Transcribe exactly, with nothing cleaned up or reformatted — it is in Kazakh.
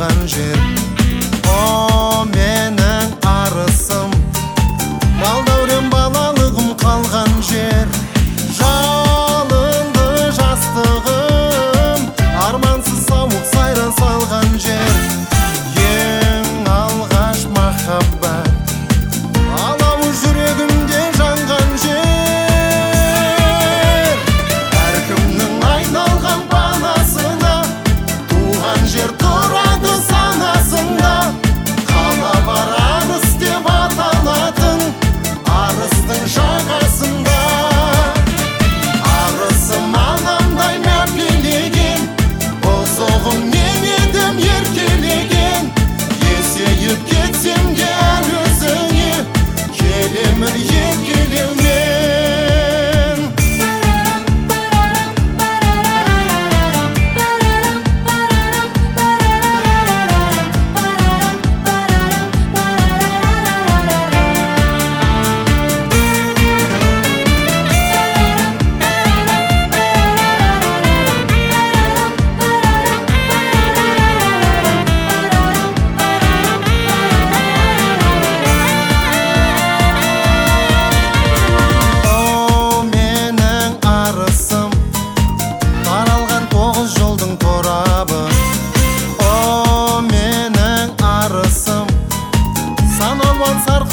салған жер. О, менің арысым, балдәурен балалығым қалған жер. Жалынды жастығым, армансыз сауық сайран салған жер. Ең алғаш махаббат, алауы жүрегімде жанған жер. Әркімнің айналған панасына, туған жер тұрады санасында. Қала бар арыс деп аталатын, арыстың жағасында. Арысым анамдай мәпелеген, бозоғым мен едім еркелеген. Есейіп кетсем де әр өзіңе, келемін еркелеумен. О, менің арысым, таралған тоғыз жолдың торабы. О, менің арысым, сан алуан сарқылған